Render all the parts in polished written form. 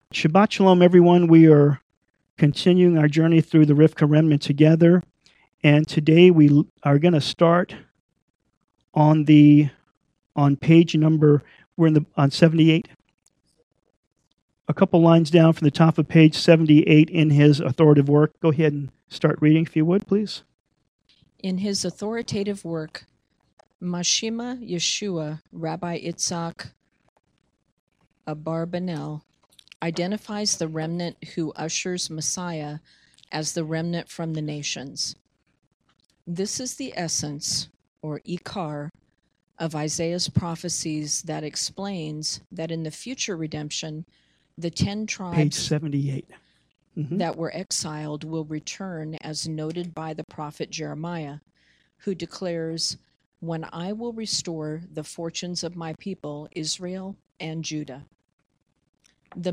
Shabbat Shalom, everyone. We are continuing our journey through the Rivka Remnant together. And today we are going to start on page number, on 78. A couple lines down from the top of page 78 in his authoritative work. Go ahead and start reading, if you would, please. In his authoritative work, Mashima Yeshua, Rabbi Itzhak Abarbanel, identifies the remnant who ushers Messiah as the remnant from the nations. This is the essence, or ikar, of Isaiah's prophecies that explains that in the future redemption, the 10 tribes Page 78. that were exiled will return, as noted by the prophet Jeremiah, who declares, "When I will restore the fortunes of my people, Israel and Judah." The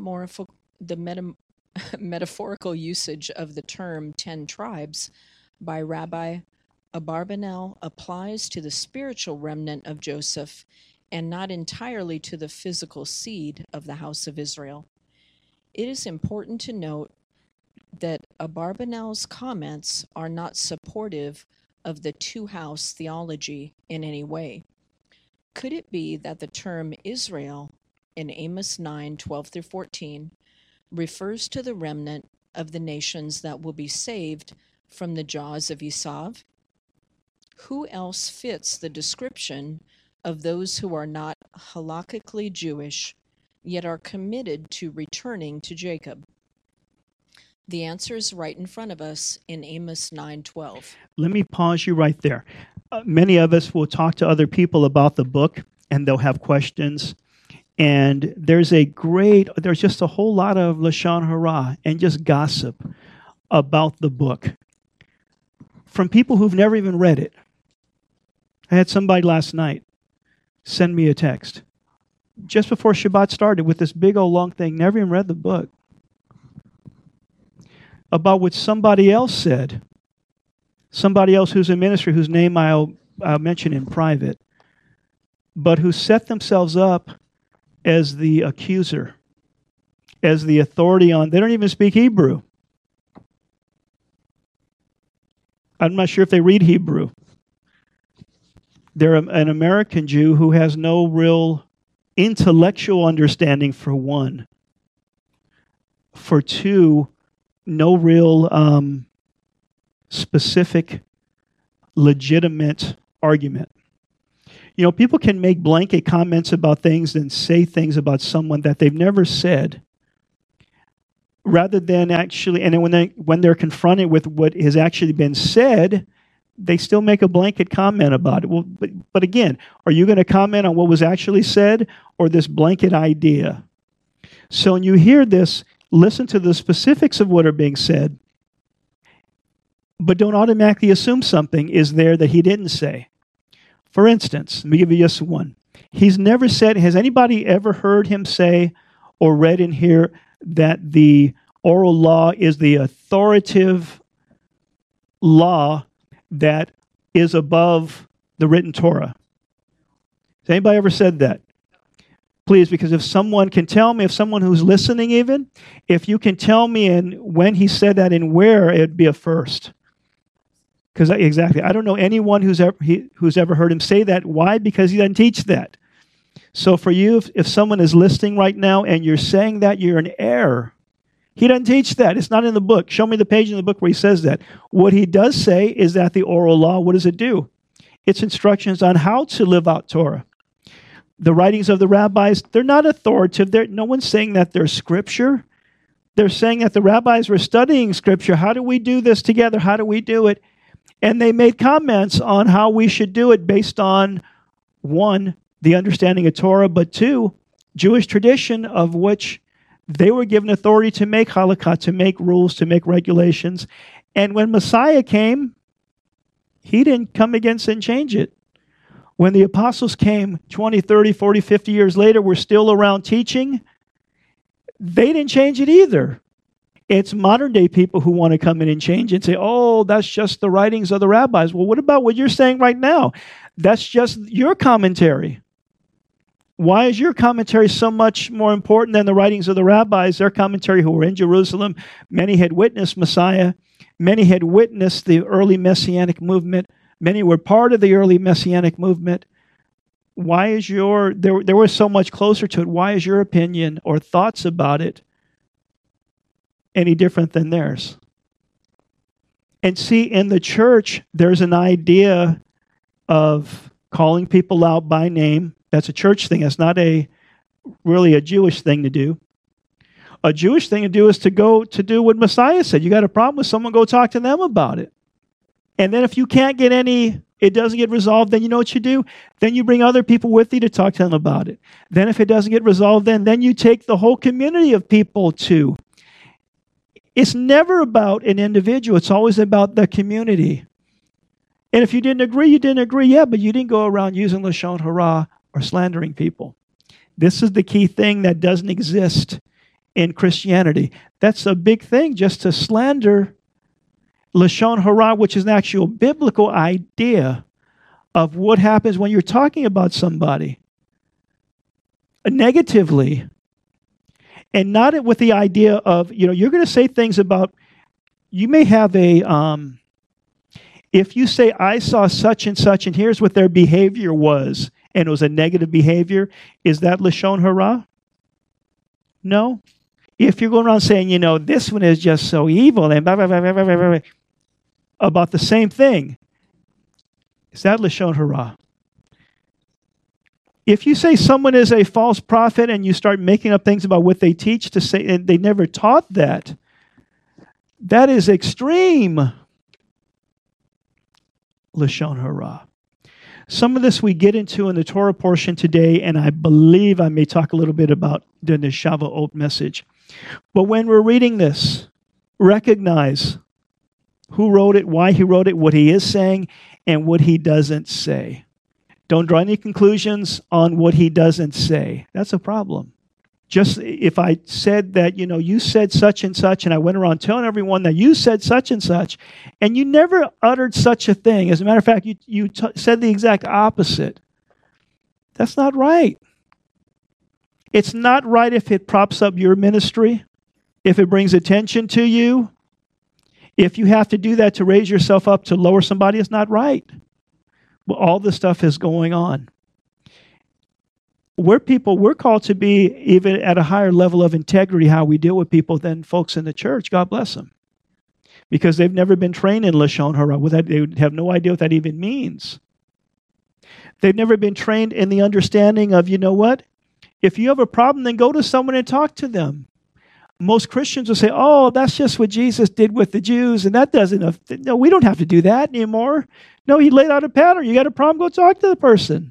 metaphorical usage of the term 10 tribes by Rabbi Abarbanel applies to the spiritual remnant of Joseph and not entirely to the physical seed of the house of Israel. It is important to note that Abarbanel's comments are not supportive of the two-house theology in any way. Could it be that the term Israel in Amos 9:12-14 refers to the remnant of the nations that will be saved from the jaws of Esav? Who else fits the description of those who are not halakhically Jewish, yet are committed to returning to Jacob? The answer is right in front of us in Amos 9:12. Let me pause you right there. Many of us will talk to other people about the book, and they'll have questions. And there's just a whole lot of Lashon Hara and just gossip about the book from people who've never even read it. I had somebody last night send me a text just before Shabbat started with this big old long thing, never even read the book, about what somebody else said, somebody else who's in ministry, whose name I'll mention in private, but who set themselves up as the accuser, as the authority on, they don't even speak Hebrew. I'm not sure if they read Hebrew. They're an American Jew who has no real intellectual understanding, for one. For two, no real specific, legitimate argument. You know, people can make blanket comments about things and say things about someone that they've never said, rather than actually, and then when they're confronted with what has actually been said, they still make a blanket comment about it. Well, but again, are you going to comment on what was actually said or this blanket idea? So when you hear this, listen to the specifics of what are being said, but don't automatically assume something is there that he didn't say. For instance, let me give you just one. He's never said, has anybody ever heard him say or read in here that the oral law is the authoritative law that is above the written Torah? Has anybody ever said that? Please, because if someone can tell me, if someone who's listening even, if you can tell me and when he said that and where, it'd be a first. Because exactly, I don't know anyone who's ever heard him say that. Why? Because he doesn't teach that. So for you, if someone is listening right now and you're saying that, you're in error. He doesn't teach that. It's not in the book. Show me the page in the book where he says that. What he does say is that the oral law, what does it do? It's instructions on how to live out Torah. The writings of the rabbis, they're not authoritative. No one's saying that they're scripture. They're saying that the rabbis were studying scripture. How do we do this together? How do we do it? And they made comments on how we should do it based on, one, the understanding of Torah, but two, Jewish tradition, of which they were given authority to make halakha, to make rules, to make regulations. And when Messiah came, he didn't come against and change it. When the apostles came 20, 30, 40, 50 years later, were still around teaching, they didn't change it either. It's modern day people who want to come in and change and say, oh, that's just the writings of the rabbis. Well, what about what you're saying right now? That's just your commentary. Why is your commentary so much more important than the writings of the rabbis? Their commentary, who were in Jerusalem, many had witnessed Messiah. Many had witnessed the early Messianic movement. Many were part of the early Messianic movement. Why is there was so much closer to it. Why is your opinion or thoughts about it any different than theirs? And see, in the church, there's an idea of calling people out by name. That's a church thing. That's not really a Jewish thing to do. A Jewish thing to do is to go to do what Messiah said. You got a problem with someone, go talk to them about it. And then if you can't get it doesn't get resolved, then you know what you do? Then you bring other people with you to talk to them about it. Then if it doesn't get resolved, then you take the whole community of people to. It's never about an individual. It's always about the community. And if you didn't agree, you didn't agree. Yeah, but you didn't go around using Lashon Hara or slandering people. This is the key thing that doesn't exist in Christianity. That's a big thing, just to slander Lashon Hara, which is an actual biblical idea of what happens when you're talking about somebody negatively, and not with the idea of, you're going to say things about, you may have if you say, I saw such and such, and here's what their behavior was, and it was a negative behavior, is that Lashon Hara? No. If you're going around saying, this one is just so evil, and blah, blah, blah, blah, blah, blah, blah, about the same thing, is that Lashon Hara? If you say someone is a false prophet and you start making up things about what they teach to say, and they never taught that, that is extreme Lashon Hara. Some of this we get into in the Torah portion today, and I believe I may talk a little bit about during the Shavuot message. But when we're reading this, recognize who wrote it, why he wrote it, what he is saying, and what he doesn't say. Don't draw any conclusions on what he doesn't say. That's a problem. Just if I said that, you said such and such, and I went around telling everyone that you said such and such, and you never uttered such a thing. As a matter of fact, you said the exact opposite. That's not right. It's not right if it props up your ministry, if it brings attention to you. If you have to do that to raise yourself up to lower somebody, it's not right. Well, all this stuff is going on. We're called to be even at a higher level of integrity how we deal with people than folks in the church. God bless them. Because they've never been trained in Lashon Hara. They have no idea what that even means. They've never been trained in the understanding of, if you have a problem, then go to someone and talk to them. Most Christians will say, oh, that's just what Jesus did with the Jews, and that doesn't, no, we don't have to do that anymore. No, he laid out a pattern. You got a problem, go talk to the person.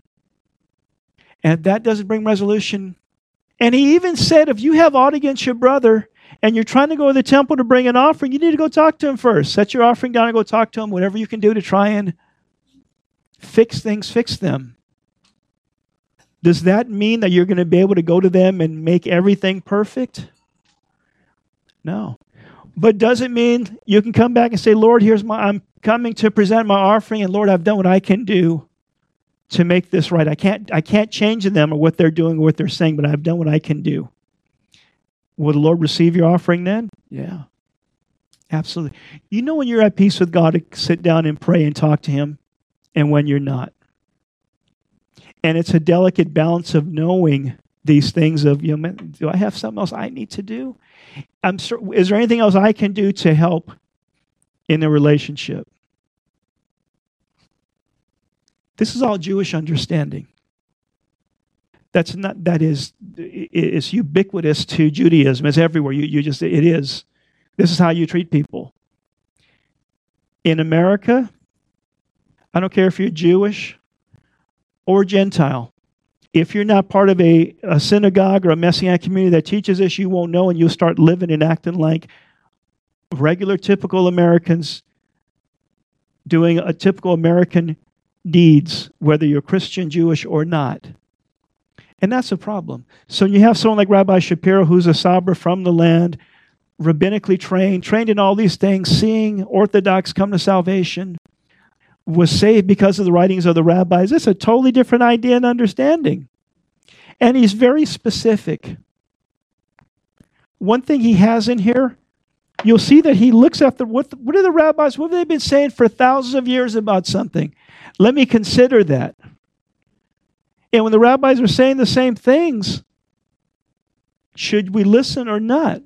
And that doesn't bring resolution. And he even said, if you have aught against your brother, and you're trying to go to the temple to bring an offering, you need to go talk to him first. Set your offering down and go talk to him, whatever you can do to try and fix things, fix them. Does that mean that you're going to be able to go to them and make everything perfect? No. But does it mean you can come back and say, Lord, I'm coming to present my offering, and Lord, I've done what I can do to make this right. I can't change them or what they're doing or what they're saying, but I've done what I can do. Will the Lord receive your offering then? Yeah. Absolutely. When you're at peace with God to sit down and pray and talk to him, and when you're not. And it's a delicate balance of knowing these things of, do I have something else I need to do? Is there anything else I can do to help in the relationship? This is all Jewish understanding. That is ubiquitous to Judaism. It's everywhere. It is. This is how you treat people. In America, I don't care if you're Jewish or Gentile. If you're not part of a synagogue or a Messianic community that teaches this, you won't know, and you'll start living and acting like regular, typical Americans doing a typical American deeds, whether you're Christian, Jewish, or not. And that's a problem. So you have someone like Rabbi Shapiro, who's a Sabra from the land, rabbinically trained in all these things, seeing Orthodox come to salvation, was saved because of the writings of the rabbis. It's a totally different idea and understanding. And he's very specific. One thing he has in here, you'll see that he looks at what are the rabbis, what have they been saying for thousands of years about something? Let me consider that. And when the rabbis are saying the same things, should we listen or not?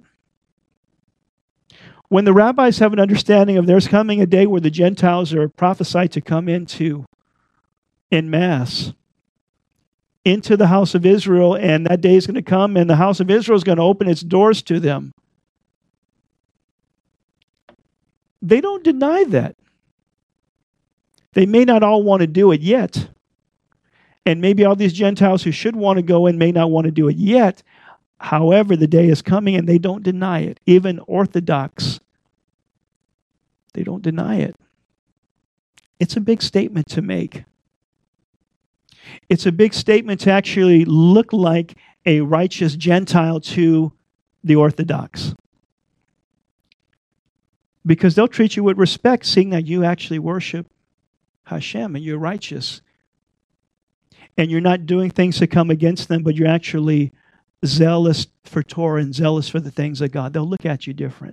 When the rabbis have an understanding of there's coming a day where the Gentiles are prophesied to come into en masse into the house of Israel, and that day is going to come, and the house of Israel is going to open its doors to them. They don't deny that. They may not all want to do it yet, and maybe all these Gentiles who should want to go in may not want to do it yet. However, the day is coming, and they don't deny it. Even Orthodox, they don't deny it. It's a big statement to make. It's a big statement to actually look like a righteous Gentile to the Orthodox. Because they'll treat you with respect, seeing that you actually worship Hashem and you're righteous. And you're not doing things to come against them, but you're actually zealous for Torah and zealous for the things of God. They'll look at you different.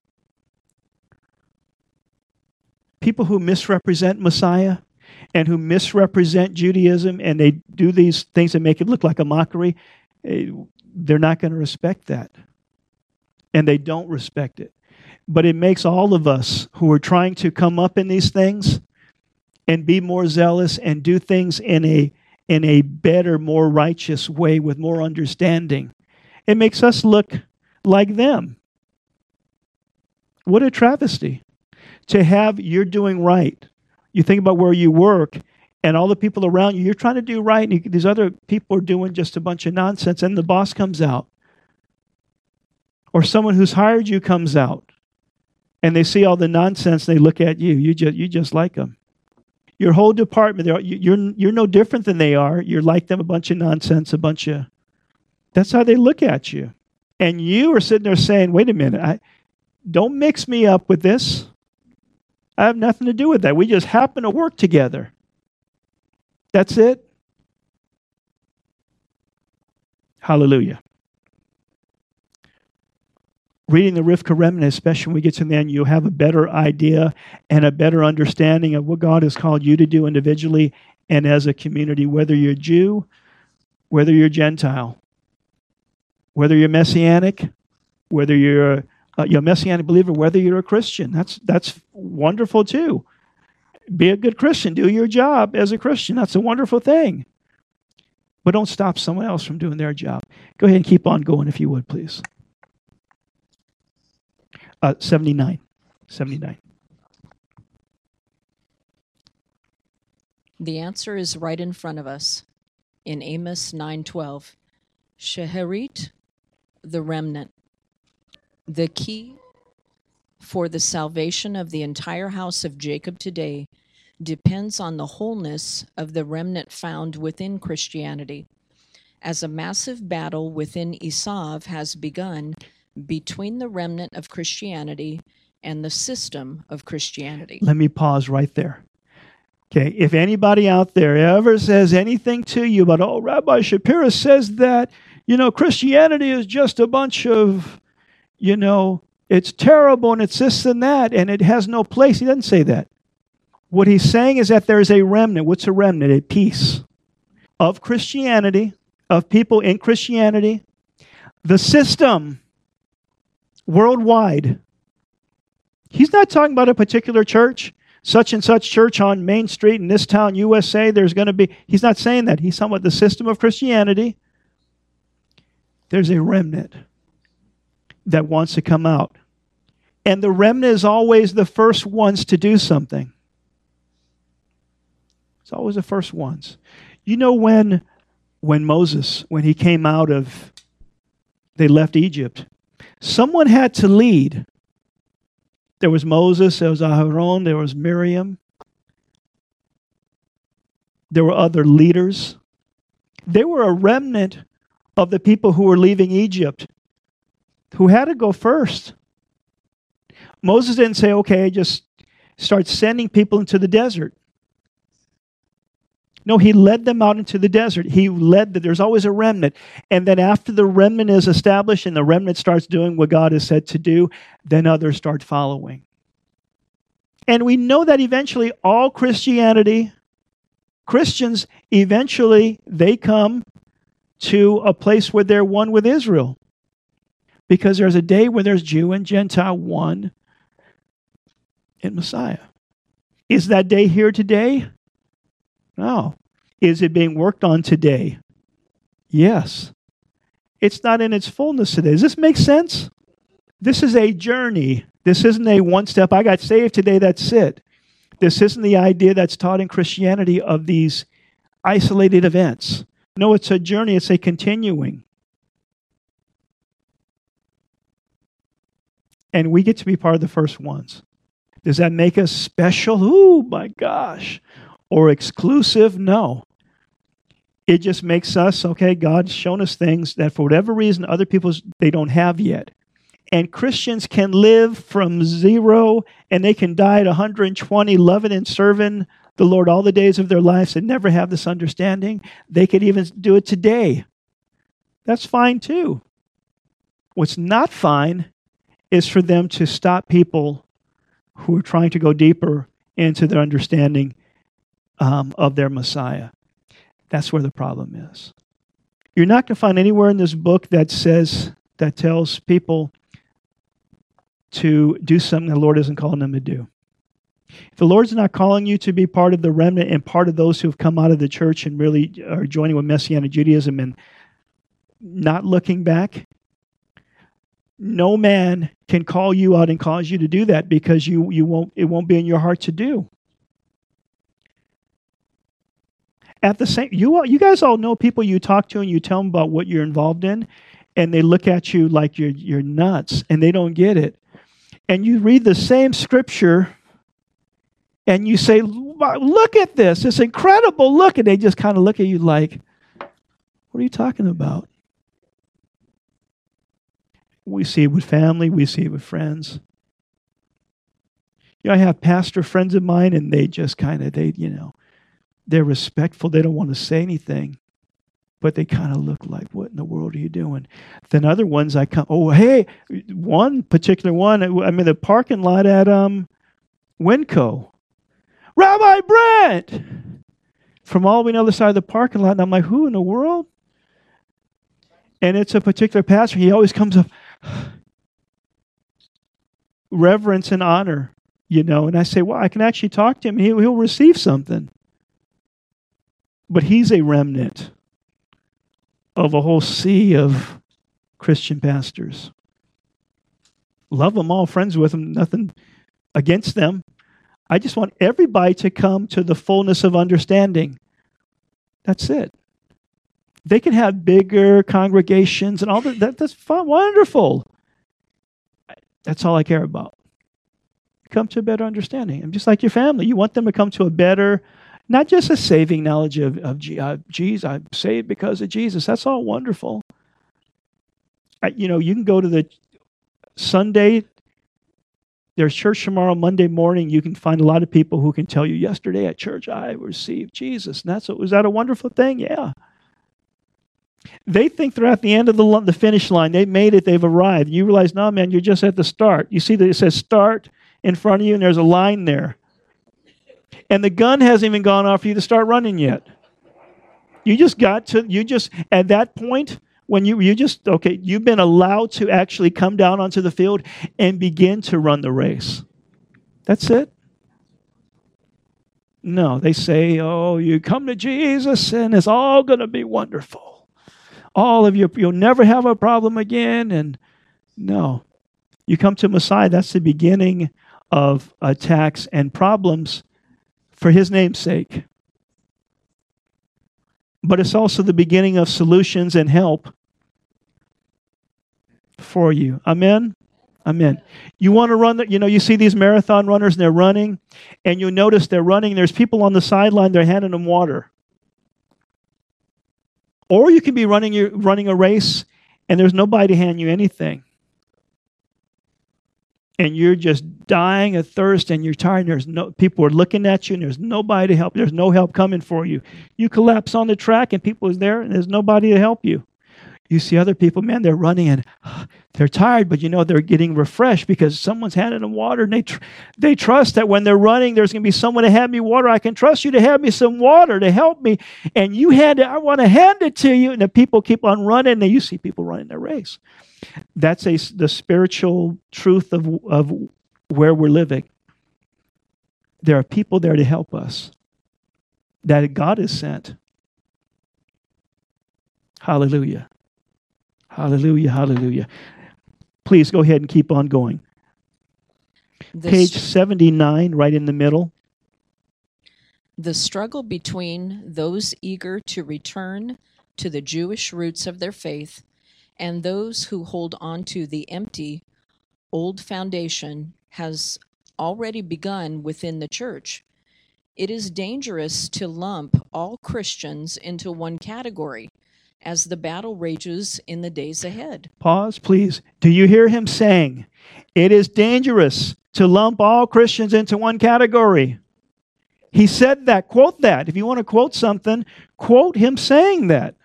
People who misrepresent Messiah and who misrepresent Judaism, and they do these things that make it look like a mockery, they're not going to respect that. And they don't respect it. But it makes all of us who are trying to come up in these things and be more zealous and do things in a better, more righteous way with more understanding. It makes us look like them. What a travesty to have you're doing right. You think about where you work and all the people around you, you're trying to do right, and these other people are doing just a bunch of nonsense, and the boss comes out. Or someone who's hired you comes out, and they see all the nonsense, and they look at you. You just like them. Your whole department, you're no different than they are. You're like them, a bunch of nonsense, that's how they look at you. And you are sitting there saying, wait a minute, don't mix me up with this. I have nothing to do with that. We just happen to work together. That's it. Hallelujah. Reading the Rivka Remnant, especially when we get to the end, you'll have a better idea and a better understanding of what God has called you to do individually and as a community, whether you're Jew, whether you're Gentile, whether you're Messianic, whether you're a Messianic believer, whether you're a Christian. That's wonderful too. Be a good Christian. Do your job as a Christian. That's a wonderful thing. But don't stop someone else from doing their job. Go ahead and keep on going if you would, please. 79. The answer is right in front of us in Amos 9:12. Sheherit, the remnant. The key for the salvation of the entire house of Jacob today depends on the wholeness of the remnant found within Christianity. As a massive battle within Esav has begun between the remnant of Christianity and the system of Christianity. Let me pause right there. Okay, if anybody out there ever says anything to you about, oh, Rabbi Shapiro says that, Christianity is just a bunch of, it's terrible and it's this and that and it has no place. He doesn't say that. What he's saying is that there's a remnant. What's a remnant? A piece of Christianity, of people in Christianity. The system worldwide. He's not talking about a particular church, such and such church on Main Street in this town, USA. He's not saying that. He's talking about the system of Christianity. There's a remnant that wants to come out. And the remnant is always the first ones to do something. It's always the first ones. When Moses, when he came out of, they left Egypt, someone had to lead. There was Moses, there was Aharon, there was Miriam. There were other leaders. They were a remnant of the people who were leaving Egypt, who had to go first. Moses didn't say, okay, just start sending people into the desert. No, he led them out into the desert. He led that there's always a remnant. And then after the remnant is established and the remnant starts doing what God has said to do, then others start following. And we know that eventually all Christians, eventually they come to a place where they're one with Israel. Because there's a day where there's Jew and Gentile one in Messiah. Is that day here today? No. Is it being worked on today? Yes. It's not in its fullness today. Does this make sense? This is a journey. This isn't a one step, I got saved today, that's it. This isn't the idea that's taught in Christianity of these isolated events. No, it's a journey. It's a continuing. And we get to be part of the first ones. Does that make us special? Oh, my gosh. Or exclusive? No. It just makes us, okay, God's shown us things that for whatever reason other people, they don't have yet. And Christians can live from 0 and they can die at 120, loving and serving the Lord all the days of their lives and never have this understanding. They could even do it today. That's fine too. What's not fine is for them to stop people who are trying to go deeper into their understanding of their Messiah. That's where the problem is. You're not going to find anywhere in this book that tells people to do something the Lord isn't calling them to do. If the Lord's not calling you to be part of the remnant and part of those who have come out of the church and really are joining with Messianic Judaism and not looking back, no man can call you out and cause you to do that because it won't be in your heart to do. At the same, you guys all know people you talk to and you tell them about what you're involved in, and they look at you like you're nuts and they don't get it. And you read the same scripture and you say, look at this, it's incredible, look, and they just kind of look at you like, what are you talking about? We see it with family, we see it with friends. I have pastor friends of mine and they just kind of, they're respectful, they don't want to say anything, but they kind of look like, what in the world are you doing? Then other ones I come, oh, hey, one particular one, I'm in the parking lot at Winco. Rabbi Brent! From all the way on the other side of the parking lot, and I'm like, who in the world? And it's a particular pastor, he always comes up, reverence and honor, and I say, well, I can actually talk to him, he'll receive something. But he's a remnant of a whole sea of Christian pastors. Love them all, friends with them, nothing against them. I just want everybody to come to the fullness of understanding. That's it. They can have bigger congregations and all that. That's fun, wonderful. That's all I care about. Come to a better understanding. I'm just like your family. You want them to come to a better, not just a saving knowledge of Jesus. I'm saved because of Jesus. That's all wonderful. You can go to the Sunday. There's church tomorrow, Monday morning. You can find a lot of people who can tell you, yesterday at church, I received Jesus. And was that a wonderful thing? Yeah. They think they're at the end of the finish line. They've made it. They've arrived. You realize, no, man, you're just at the start. You see that it says start in front of you, and there's a line there. And the gun hasn't even gone off for you to start running yet. At that point, when you've been allowed to actually come down onto the field and begin to run the race. That's it. No, they say, oh, you come to Jesus and it's all going to be wonderful. All of you, you'll never have a problem again. And no, you come to Messiah, that's the beginning of attacks and problems for his name's sake. But it's also the beginning of solutions and help for you. Amen? Amen. You want to run, you see these marathon runners and they're running, and you notice they're running, there's people on the sideline, they're handing them water. Or you can be running a race and there's nobody to hand you anything. and you're just dying of thirst and you're tired, and there's no people are looking at you and there's nobody to help. There's no help coming for you. You collapse on the track and people is there and there's nobody to help you. You see other people, man, they're running and they're tired, but they're getting refreshed because someone's handing them water, and they trust that when they're running, there's going to be someone to hand me water. I can trust you to have me some water to help me, and I want to hand it to you, and the people keep on running, and you see people running their race. That's the spiritual truth of where we're living. There are people there to help us that God has sent. Hallelujah. Hallelujah, hallelujah. Please go ahead and keep on going. Page 79, right in the middle. The struggle between those eager to return to the Jewish roots of their faith and those who hold on to the empty, old foundation has already begun within the church. It is dangerous to lump all Christians into one category as the battle rages in the days ahead. Pause, please. Do you hear him saying, it is dangerous to lump all Christians into one category? He said that. Quote that. If you want to quote something, quote him saying that.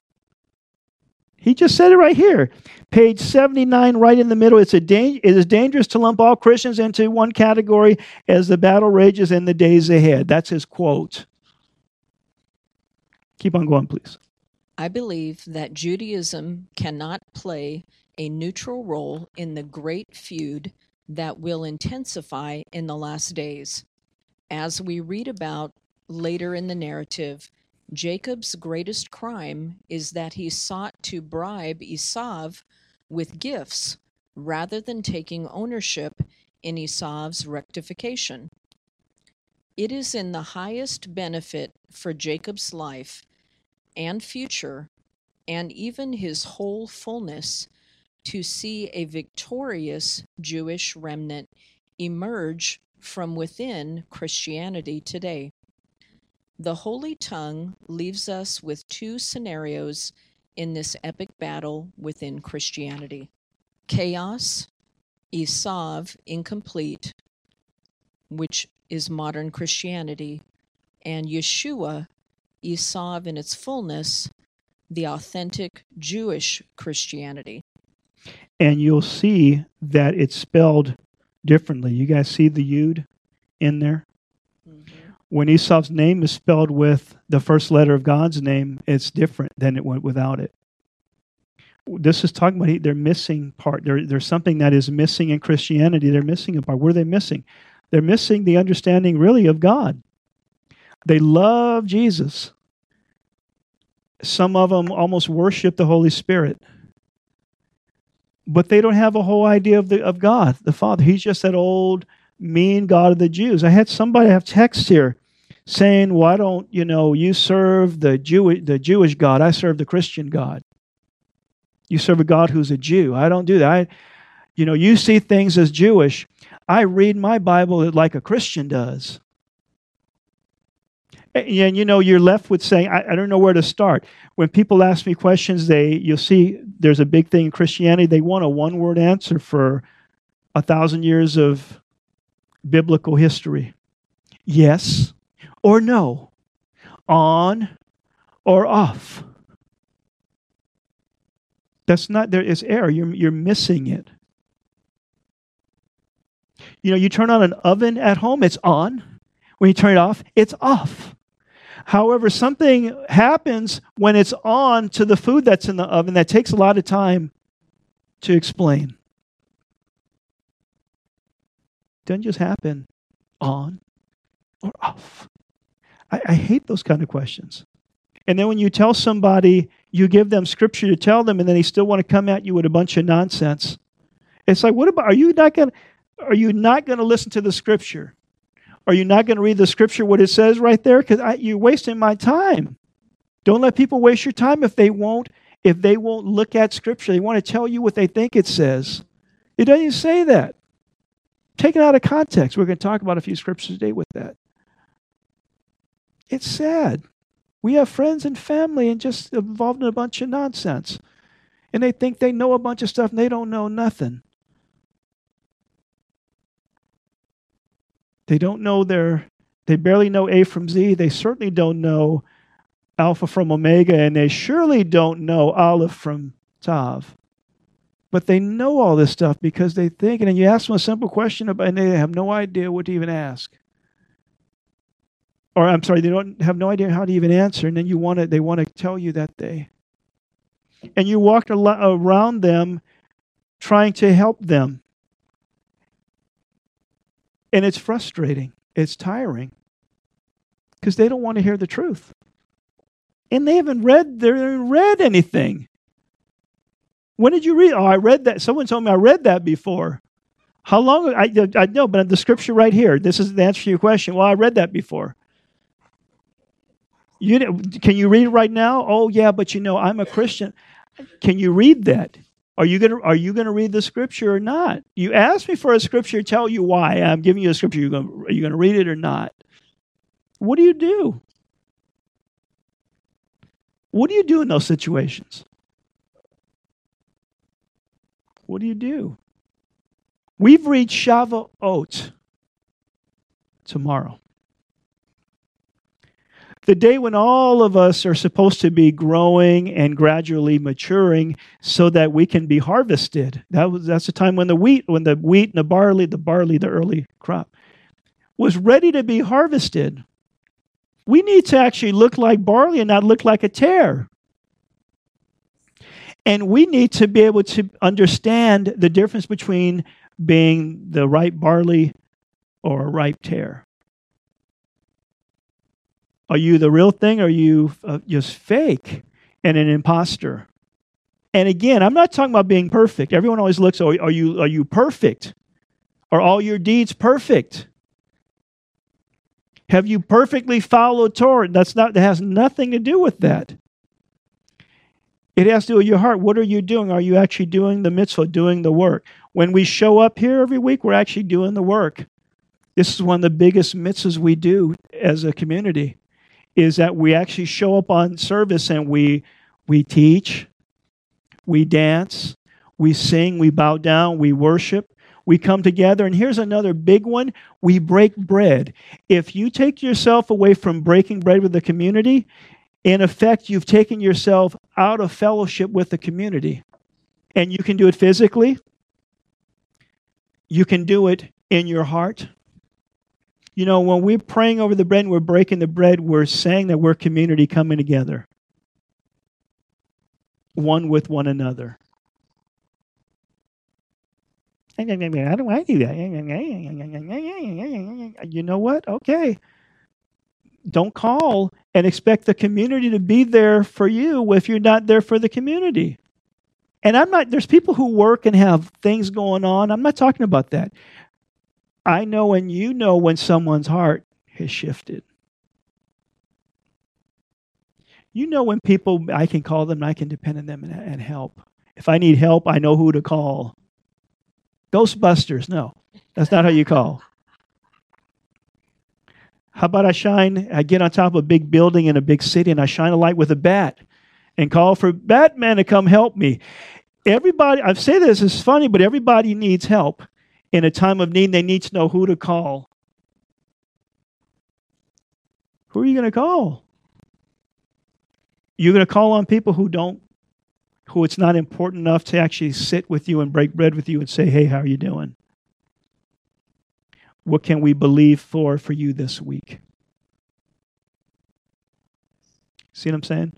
He just said it right here. Page 79, right in the middle. It is dangerous to lump all Christians into one category as the battle rages in the days ahead. That's his quote. Keep on going, please. I believe that Judaism cannot play a neutral role in the great feud that will intensify in the last days. As we read about later in the narrative, Jacob's greatest crime is that he sought to bribe Esau with gifts rather than taking ownership in Esau's rectification. It is in the highest benefit for Jacob's life and future, and even his whole fullness, to see a victorious Jewish remnant emerge from within Christianity today. The Holy Tongue leaves us with two scenarios in this epic battle within Christianity. Chaos, Esau incomplete, which is modern Christianity, and Yeshua, Esau in its fullness, the authentic Jewish Christianity. And you'll see that it's spelled differently. You guys see the Yud in there? Mm-hmm. When Esau's name is spelled with the first letter of God's name, it's different than it went without it. This is talking about they're missing part. There's something that is missing in Christianity. They're missing a part. What are they missing? They're missing the understanding really of God. They love Jesus. Some of them almost worship the Holy Spirit. But they don't have a whole idea of God, the Father. He's just that old, mean God of the Jews. I had somebody have text here saying, why don't you serve the Jewish God? I serve the Christian God. You serve a God who's a Jew. I don't do that. You see things as Jewish. I read my Bible like a Christian does. And you're left with saying, I don't know where to start. When people ask me questions, you'll see there's a big thing in Christianity. They want a one-word answer for 1,000 years of biblical history. Yes or no. On or off. That's not there. It's error. You're missing it. You turn on an oven at home, it's on. When you turn it off, it's off. However, something happens when it's on to the food that's in the oven that takes a lot of time to explain. Doesn't just happen on or off. I hate those kind of questions. And then when you tell somebody, you give them scripture to tell them, and then they still want to come at you with a bunch of nonsense. It's like, what about, are you not going to listen to the scripture? Are you not going to read the scripture, what it says right there? Because you're wasting my time. Don't let people waste your time if they won't look at scripture. They want to tell you what they think it says. It doesn't even say that. Take it out of context. We're going to talk about a few scriptures today with that. It's sad. We have friends and family and just involved in a bunch of nonsense. And they think they know a bunch of stuff and they don't know nothing. They don't know they barely know A from Z. They certainly don't know Alpha from Omega, and they surely don't know Aleph from Tav. But they know all this stuff because they think, and then you ask them a simple question about, and they have no idea what to even ask. Or I'm sorry, they don't have no idea how to even answer, and then they want to tell you that and you walk around them trying to help them. And it's frustrating. It's tiring. Because they don't want to hear the truth. And they haven't read anything. When did you read? Oh, I read that. Someone told me I read that before. How long? I know, but the scripture right here. This is the answer to your question. Well, I read that before. Can you read it right now? Oh, yeah, but I'm a Christian. Can you read that? Are you gonna read the scripture or not? You asked me for a scripture to tell you why. I'm giving you a scripture. Are you gonna read it or not? What do you do? What do you do in those situations? What do you do? We've reached Shavuot tomorrow. The day when all of us are supposed to be growing and gradually maturing so that we can be harvested. That's the time when the wheat and the barley, the early crop, was ready to be harvested. We need to actually look like barley and not look like a tare. And we need to be able to understand the difference between being the ripe barley or a ripe tare. Are you the real thing, or are you just fake and an imposter? And again, I'm not talking about being perfect. Everyone always looks, are you perfect? Are all your deeds perfect? Have you perfectly followed Torah? That has nothing to do with that. It has to do with your heart. What are you doing? Are you actually doing the mitzvah, doing the work? When we show up here every week, we're actually doing the work. This is one of the biggest mitzvahs we do as a community, is that we actually show up on service and we teach, we dance, we sing, we bow down, we worship, we come together. And here's another big one: we break bread. If you take yourself away from breaking bread with the community, in effect, you've taken yourself out of fellowship with the community. And you can do it physically. You can do it in your heart. When we're praying over the bread and we're breaking the bread, we're saying that we're community coming together, one with one another. How do I do that? You know what? Okay. Don't call and expect the community to be there for you if you're not there for the community. And there's people who work and have things going on. I'm not talking about that. I know and you know when someone's heart has shifted. You know when people, I can call them, I can depend on them and help. If I need help, I know who to call. Ghostbusters, no. That's not how you call. How about I get on top of a big building in a big city and I shine a light with a bat and call for Batman to come help me. Everybody, I say this is funny, but everybody needs help. In a time of need, they need to know who to call. Who are you going to call? You're going to call on people who it's not important enough to actually sit with you and break bread with you and say, hey, how are you doing? What can we believe for you this week? See what I'm saying?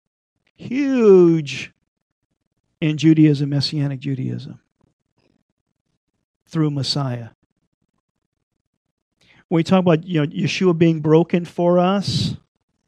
Huge in Judaism, Messianic Judaism, through Messiah. When we talk about Yeshua being broken for us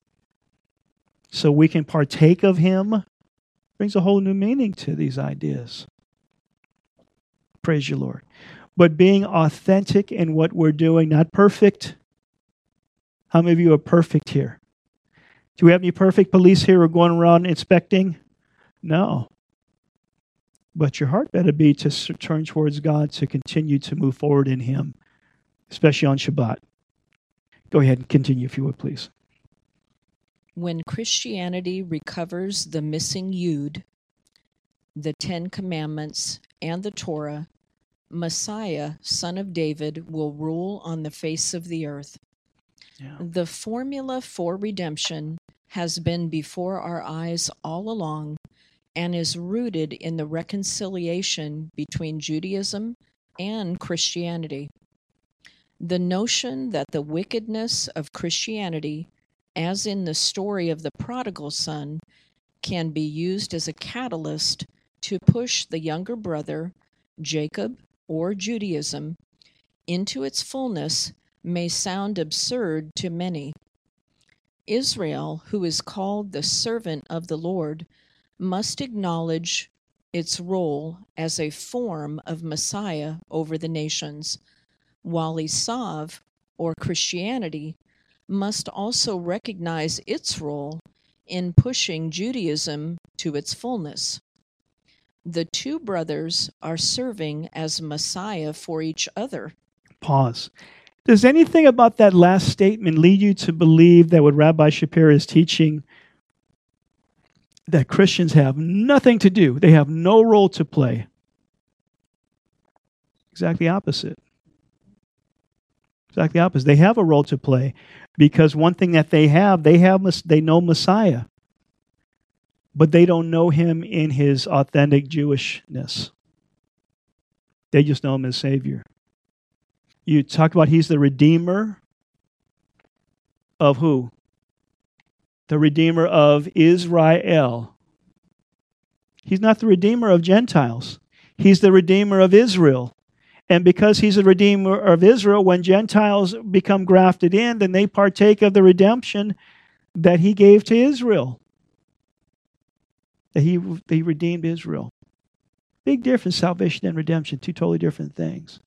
so we can partake of him, brings a whole new meaning to these ideas. Praise you, Lord. But being authentic in what we're doing, not perfect. How many of you are perfect here? Do we have any perfect police here who are going around inspecting? No. But your heart better be to turn towards God, to continue to move forward in him, especially on Shabbat. Go ahead and continue if you would, please. When Christianity recovers the missing Yud, the Ten Commandments, and the Torah, Messiah, son of David, will rule on the face of the earth. Yeah. The formula for redemption has been before our eyes all along and is rooted in the reconciliation between Judaism and Christianity. The notion that the wickedness of Christianity, as in the story of the prodigal son, can be used as a catalyst to push the younger brother, Jacob, or Judaism, into its fullness may sound absurd to many. Israel, who is called the servant of the Lord, must acknowledge its role as a form of Messiah over the nations, while Esav, or Christianity, must also recognize its role in pushing Judaism to its fullness. The two brothers are serving as Messiah for each other. Pause. Does anything about that last statement lead you to believe that what Rabbi Shapiro is teaching, that Christians have nothing to do, they have no role to play? Exactly opposite. Exactly opposite. They have a role to play, because one thing that they know Messiah, but they don't know him in his authentic Jewishness. They just know him as Savior. You talk about he's the Redeemer of who? The Redeemer of Israel. He's not the Redeemer of Gentiles. He's the Redeemer of Israel. And because he's the Redeemer of Israel, when Gentiles become grafted in, then they partake of the redemption that he gave to Israel. That he redeemed Israel. Big difference, salvation and redemption, two totally different things.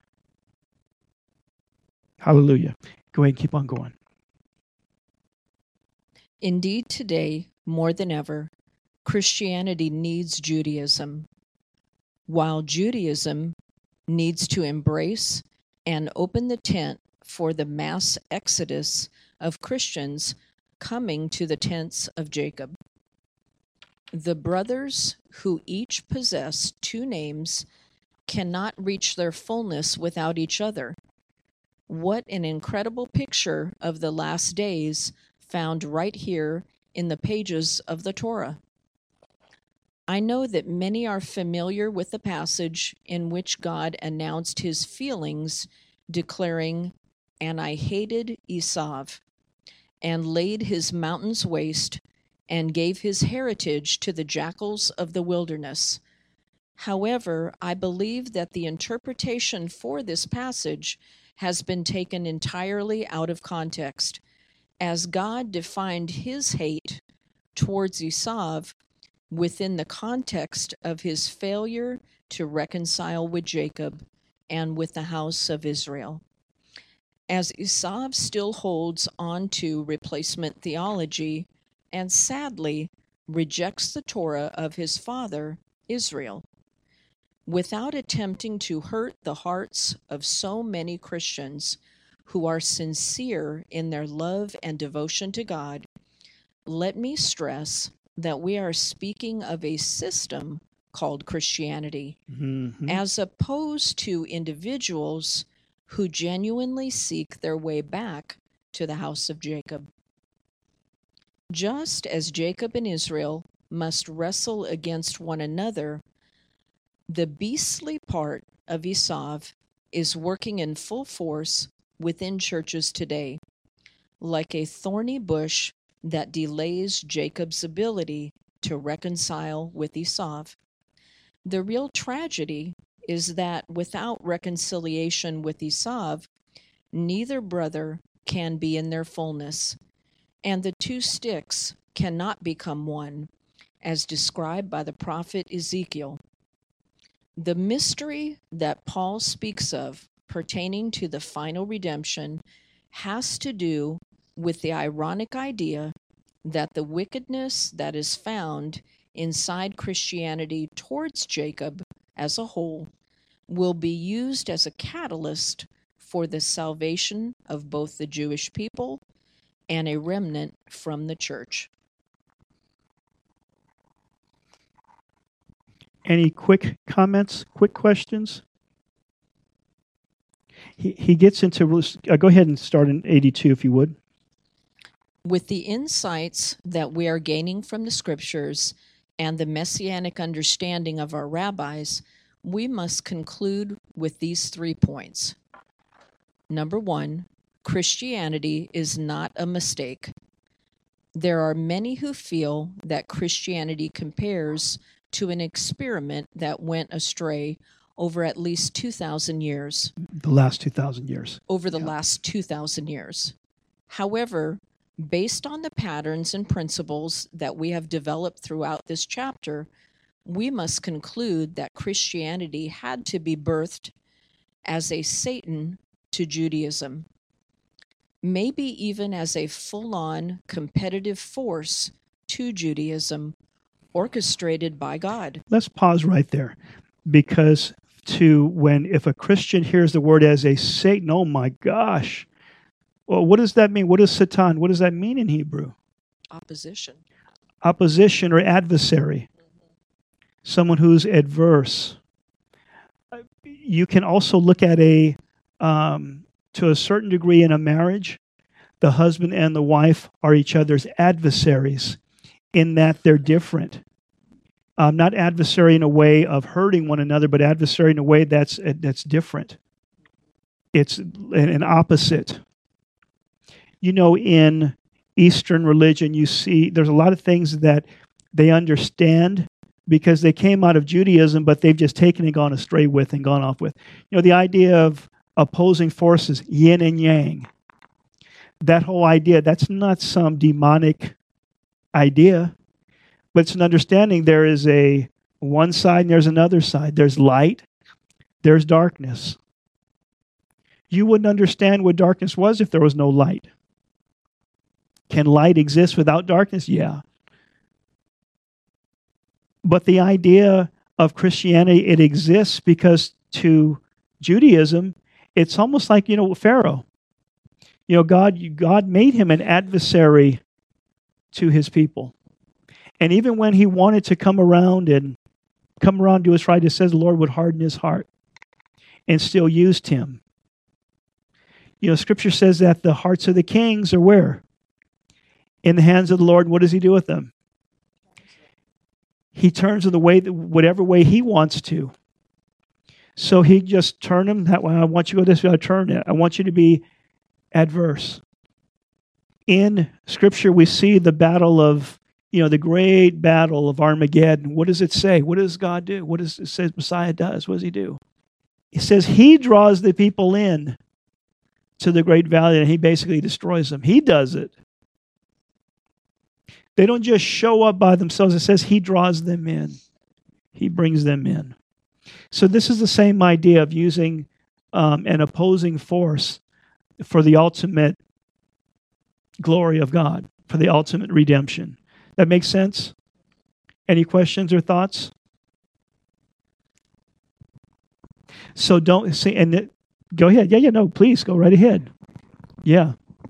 Hallelujah. Go ahead and keep on going. Indeed, today, more than ever, Christianity needs Judaism, while Judaism needs to embrace and open the tent for the mass exodus of Christians coming to the tents of Jacob. The brothers, who each possess two names, cannot reach their fullness without each other. What an incredible picture of the last days found right here in the pages of the Torah. I know that many are familiar with the passage in which God announced his feelings, declaring, "And I hated Esav, and laid his mountains waste, and gave his heritage to the jackals of the wilderness." However, I believe that the interpretation for this passage has been taken entirely out of context, as God defined his hate towards Esav within the context of his failure to reconcile with Jacob and with the house of Israel. As Esav still holds on to replacement theology and sadly rejects the Torah of his father, Israel, without attempting to hurt the hearts of so many Christians who are sincere in their love and devotion to God, let me stress that we are speaking of a system called Christianity, as opposed to individuals who genuinely seek their way back to the house of Jacob. Just as Jacob and Israel must wrestle against one another, the beastly part of Esav is working in full force within churches today, like a thorny bush that delays Jacob's ability to reconcile with Esav. The real tragedy is that without reconciliation with Esav, neither brother can be in their fullness, and the two sticks cannot become one, as described by the prophet Ezekiel. The mystery that Paul speaks of pertaining to the final redemption has to do with the ironic idea that the wickedness that is found inside Christianity towards Jacob as a whole will be used as a catalyst for the salvation of both the Jewish people and a remnant from the church. Any quick comments, quick questions? He gets into, go ahead and start in 82 if you would. With the insights that we are gaining from the scriptures and the messianic understanding of our rabbis, we must conclude with these 3 points. Number 1, Christianity is not a mistake. There are many who feel that Christianity compares to an experiment that went astray over at least 2,000 years. The last 2,000 years. Over the last 2,000 years. However, based on the patterns and principles that we have developed throughout this chapter, we must conclude that Christianity had to be birthed as a Satan to Judaism, maybe even as a full-on competitive force to Judaism, orchestrated by God. Let's pause right there, because if a Christian hears the word as a Satan, oh my gosh, well, what does that mean? What is Satan? What does that mean in Hebrew? Opposition. Opposition or adversary. Someone who's adverse. You can also look at to a certain degree in a marriage, the husband and the wife are each other's adversaries in that they're different. Not adversary in a way of hurting one another, but adversary in a way that's different. It's an opposite. You know, in Eastern religion, you see there's a lot of things that they understand because they came out of Judaism, but they've just taken and gone astray with and gone off with. You know, the idea of opposing forces, yin and yang. That whole idea, that's not some demonic idea, but it's an understanding there is one side and there's another side. There's light, there's darkness. You wouldn't understand what darkness was if there was no light. Can light exist without darkness? Yeah. But the idea of Christianity, it exists because to Judaism, it's almost like, Pharaoh. God made him an adversary to his people. And even when he wanted to come around and do his right, it says the Lord would harden his heart and still used him. Scripture says that the hearts of the kings are where? In the hands of the Lord. What does he do with them? He turns them whatever way he wants to. So he just turned them that way. I want you to go this way. I turn it. I want you to be adverse. In Scripture, we see the battle of, the great battle of Armageddon. What does it say? What does God do? What does it say Messiah does? What does he do? He says he draws the people in to the great valley and he basically destroys them. He does it. They don't just show up by themselves. It says he draws them in. He brings them in. So this is the same idea of using an opposing force for the ultimate glory of God, for the ultimate redemption. That makes sense? Any questions or thoughts? So don't say, go ahead. Yeah, no, please go right ahead. Yeah.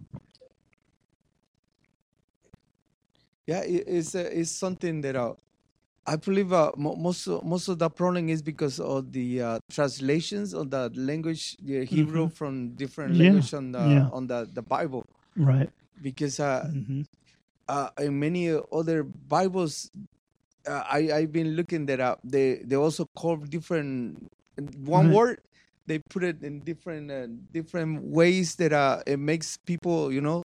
Yeah, it's something that I believe most of the problem is because of the translations of the language, the Hebrew from different language on the Bible. Right. Because in many other Bibles, I've been looking that up. They also call different one word. They put it in different ways that it makes people,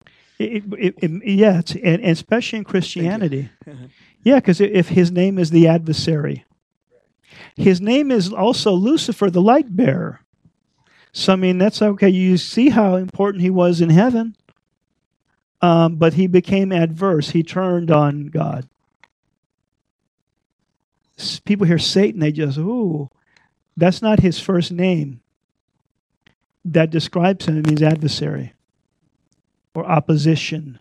and especially in Christianity. Yeah, because if his name is the adversary, his name is also Lucifer, the light bearer. So, that's okay. You see how important he was in heaven. But he became adverse. He turned on God. People hear Satan, they just, that's not his first name. That describes him as adversary or opposition.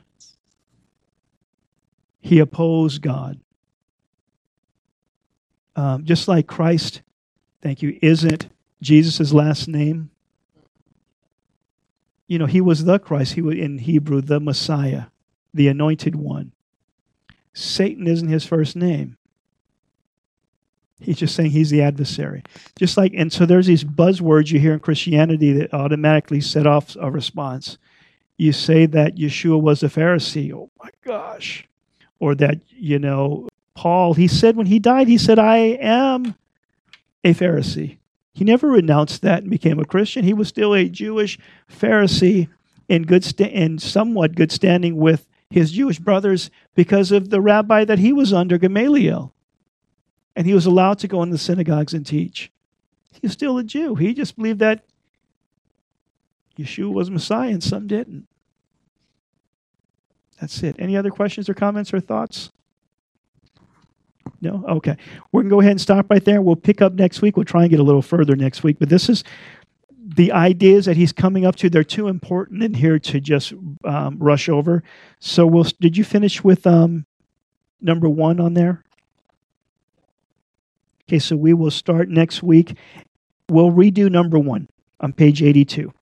He opposed God. Just like Christ, thank you, isn't Jesus' last name? He was the Christ. He was, in Hebrew, the Messiah, the anointed one. Satan isn't his first name. He's just saying he's the adversary. Just like, and so there's these buzzwords you hear in Christianity that automatically set off a response. You say that Yeshua was a Pharisee. Oh my gosh. Or that, Paul, he said when he died, he said, I am a Pharisee. He never renounced that and became a Christian. He was still a Jewish Pharisee in somewhat good standing with his Jewish brothers because of the rabbi that he was under, Gamaliel. And he was allowed to go in the synagogues and teach. He was still a Jew. He just believed that Yeshua was Messiah and some didn't. That's it. Any other questions or comments or thoughts? No? Okay. We're going to go ahead and stop right there. We'll pick up next week. We'll try and get a little further next week. But this is the ideas that he's coming up to. They're too important in here to just rush over. So did you finish with number 1 on there? Okay, so we will start next week. We'll redo number 1 on page 82.